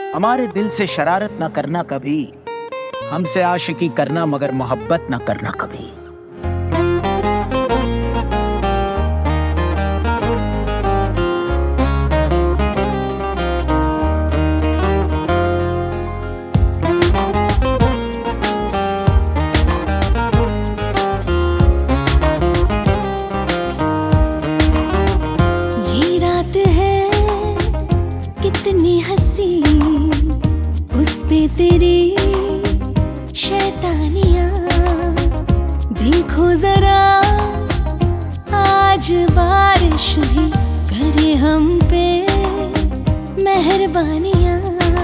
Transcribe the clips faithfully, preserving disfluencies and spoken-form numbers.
हमारे दिल से शरारत ना करना कभी, हमसे आशिकी करना मगर मोहब्बत ना करना कभी। कितनी हंसी उस पे तेरी शैतानियां, देखो जरा आज बारिश भी करे हम पे मेहरबानियां।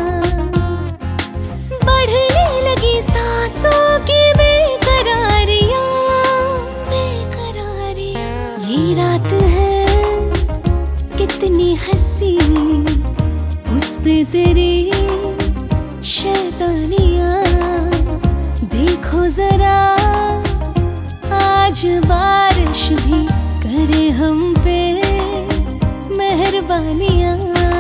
बढ़ने लगी सांसों की बेकरारियां बेकरारियां। ये रात है कितनी हंसी उस पे तेरी शैतानियां, देखो जरा आज बारिश भी करे हम पे मेहरबानियां।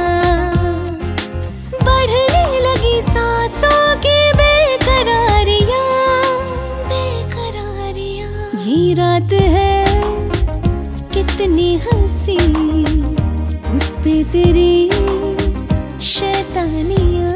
बढ़ने लगी सांसों की बेकरारियां बेकरारियां। ये रात है कितनी हंसी उस पे तेरी शैतानियां।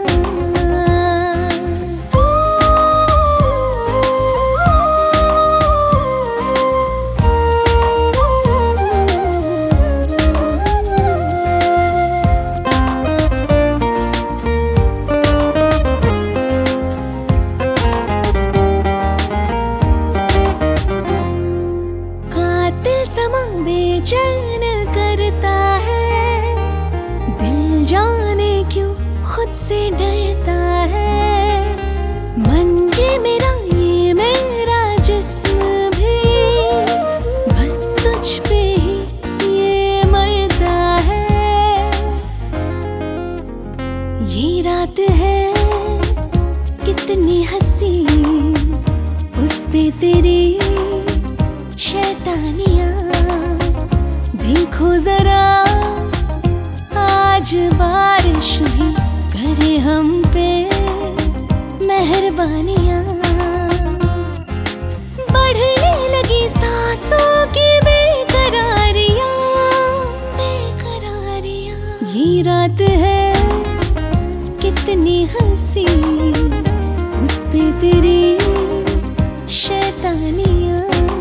कातिल समा बेचैन करता है, दिल जाने क्यों खुद से डरता है। मन ये मेरा ये मेरा जिस्म भी बस तुझ पे ही ये मरता है। ये रात है कितनी हंसी उस पे तेरी शैतानियां, देखो जरा आज बारिश भी करे हम पे मेहरबानियां। बढ़ने लगी सांसों की बेकरारियां बेकरारियां। ये रात है कितनी हंसी उस पे तेरी शैतानियां।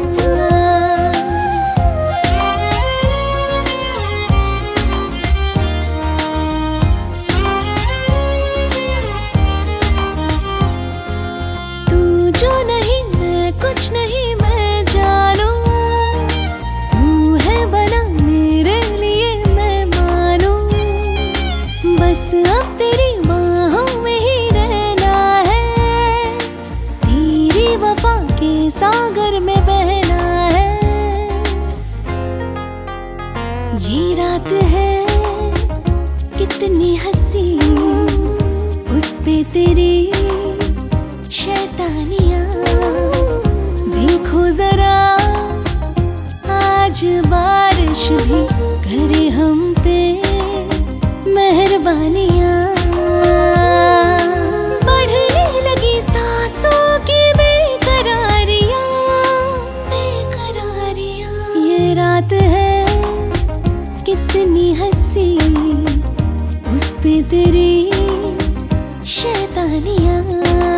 जो नहीं मैं कुछ नहीं मैं जानूं, तू है बना मेरे लिए मैं मानूं। बस अब तेरी बाहों में ही रहना है, तेरी वफा के सागर में बहना है। ये रात है कितनी हंसी उस पे तेरी शैतानियां, देखो जरा आज बारिश भी करे हम पे मेहरबानियां। बढ़ने लगी सांसों की बेकरारियां बेकरारियां। ये रात है कितनी हंसी उस पे तेरी शैतानियां।